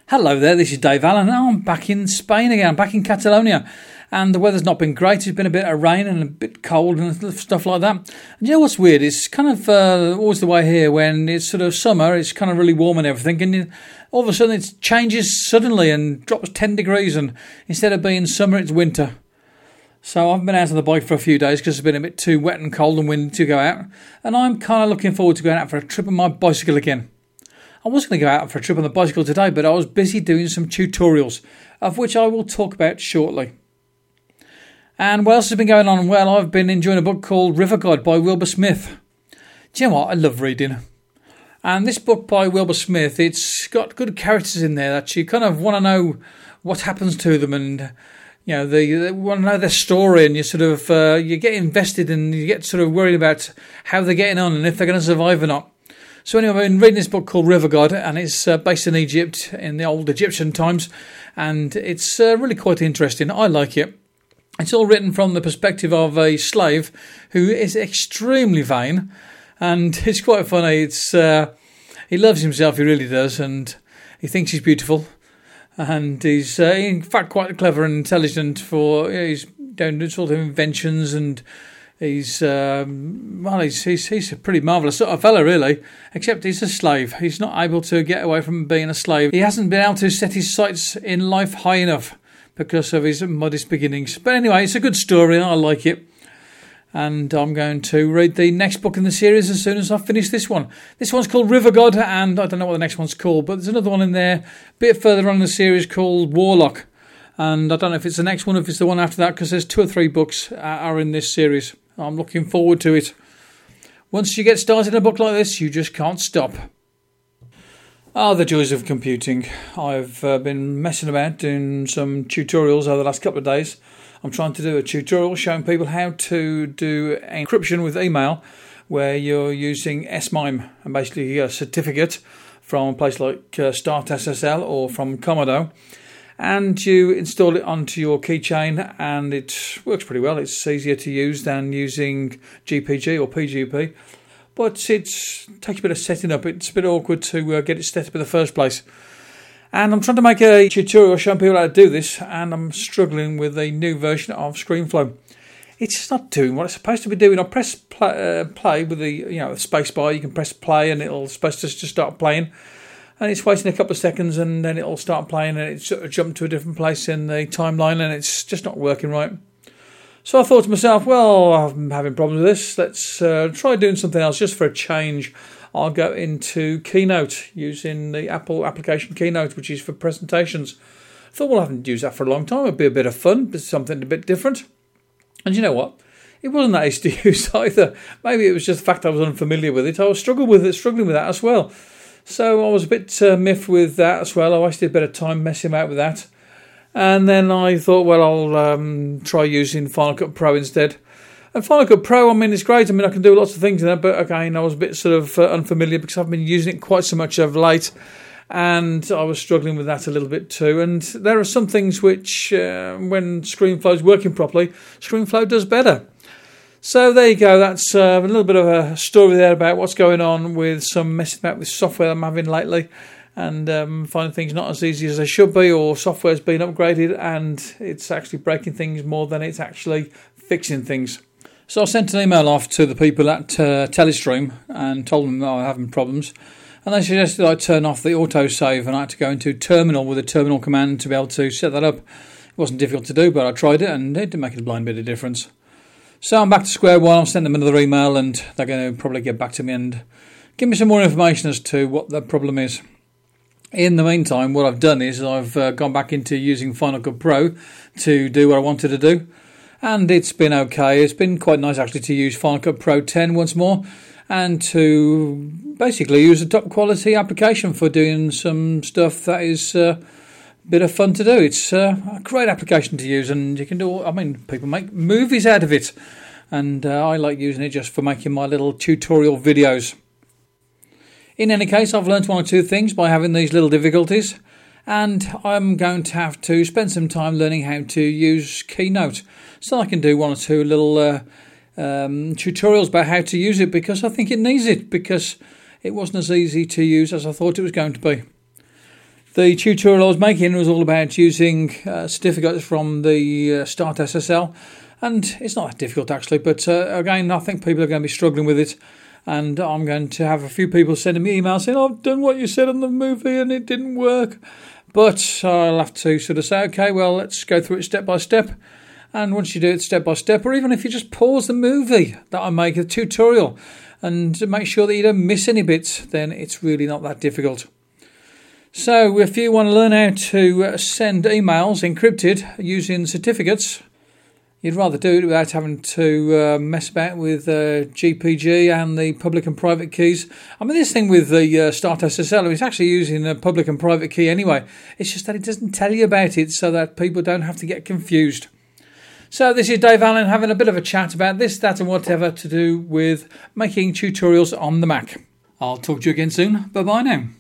Hello there, this is Dave Allen. I'm back in Spain again, I'm back in Catalonia. And the weather's not been great. It's been a bit of rain and a bit cold and stuff like that. And you know what's weird? It's kind of always the way here when it's sort of summer, it's kind of really warm and everything. And all of a sudden it changes suddenly and drops 10 degrees. And instead of being summer, it's winter. So I've been out on the bike for a few days because it's been a bit too wet and cold and windy to go out. And I'm kind of looking forward to going out for a trip on my bicycle again. I was going to go out for a trip on the bicycle today, but I was busy doing some tutorials, of which I will talk about shortly. And what else has been going on? Well, I've been enjoying a book called River God by Wilbur Smith. Do you know what? I love reading. And this book by Wilbur Smith, it's got good characters in there that you kind of want to know what happens to them, and you know, they want to know their story, and you sort of you get invested and you get sort of worried about how they're getting on and if they're going to survive or not. So anyway, I've been reading this book called River God, and it's based in Egypt, in the old Egyptian times, and it's really quite interesting. I like it. It's all written from the perspective of a slave who is extremely vain, and it's quite funny. It's he loves himself, he really does, and he thinks he's beautiful, and he's in fact quite clever and intelligent. He's doing sort of inventions, and he's a pretty marvellous sort of fella, really, except he's a slave. He's not able to get away from being a slave. He hasn't been able to set his sights in life high enough because of his modest beginnings. But anyway, it's a good story and I like it. And I'm going to read the next book in the series as soon as I finish this one. This one's called River God, and I don't know what the next one's called, but there's another one in there a bit further on in the series called Warlock. And I don't know if it's the next one or if it's the one after that, because there's 2 or 3 books are in this series. I'm looking forward to it. Once you get started in a book like this, you just can't stop. The joys of computing. I've been messing about doing some tutorials over the last couple of days. I'm trying to do a tutorial showing people how to do encryption with email where you're using SMIME, and basically you get a certificate from a place like Start SSL or from Comodo, and you install it onto your keychain, and it works pretty well. It's easier to use than using GPG or PGP, but it takes a bit of setting up. It's a bit awkward to get it set up in the first place. And I'm trying to make a tutorial showing people how to do this, and I'm struggling with a new version of ScreenFlow. It's just not doing what it's supposed to be doing. I press play with the space bar. You can press play, and it'll supposed to just start playing. And it's waiting a couple of seconds, and then it'll start playing, and it's sort of jumped to a different place in the timeline, and it's just not working right. So I thought to myself, well, I'm having problems with this. Let's try doing something else just for a change. I'll go into Keynote using the Apple application Keynote, which is for presentations. I thought, well, I haven't used that for a long time. It'd be a bit of fun, but something a bit different. And you know what? It wasn't that easy to use either. Maybe it was just the fact I was unfamiliar with it. I was struggling with that as well. So I was a bit miffed with that as well. I wasted a bit of time messing about with that. And then I thought, well, I'll try using Final Cut Pro instead. And Final Cut Pro, I mean, it's great. I mean, I can do lots of things in that. But again, I was a bit sort of unfamiliar because I've been using it quite so much of late. And I was struggling with that a little bit too. And there are some things which, when ScreenFlow is working properly, ScreenFlow does better. So there you go. That's a little bit of a story there about what's going on with some messing about with software I'm having lately, and finding things not as easy as they should be, or software's been upgraded and it's actually breaking things more than it's actually fixing things. So I sent an email off to the people at Telestream and told them that I was having problems, and they suggested I turn off the autosave, and I had to go into Terminal with a terminal command to be able to set that up. It wasn't difficult to do, but I tried it and it didn't make a blind bit of difference. So I'm back to square one. I'll send them another email, and they're going to probably get back to me and give me some more information as to what the problem is. In the meantime, what I've done is I've gone back into using Final Cut Pro to do what I wanted to do, and it's been okay. It's been quite nice actually to use Final Cut Pro 10 once more, and to basically use a top quality application for doing some stuff that is bit of fun to do. It's a great application to use, and you can do, people make movies out of it, and I like using it just for making my little tutorial videos. In any case, I've learnt 1 or 2 things by having these little difficulties, and I'm going to have to spend some time learning how to use Keynote so I can do 1 or 2 little tutorials about how to use it, because I think it needs it, because it wasn't as easy to use as I thought it was going to be. The tutorial I was making was all about using certificates from the Start SSL, and it's not that difficult actually, but again, I think people are going to be struggling with it, and I'm going to have a few people sending me emails saying, I've done what you said on the movie and it didn't work. But I'll have to sort of say, okay, well, let's go through it step by step. And once you do it step by step, or even if you just pause the movie that I make, a tutorial, and make sure that you don't miss any bits, then it's really not that difficult. So if you want to learn how to send emails encrypted using certificates, you'd rather do it without having to mess about with GPG and the public and private keys. I mean, this thing with the Start SSL is actually using a public and private key anyway. It's just that it doesn't tell you about it so that people don't have to get confused. So this is Dave Allen having a bit of a chat about this, that and whatever to do with making tutorials on the Mac. I'll talk to you again soon. Bye-bye now.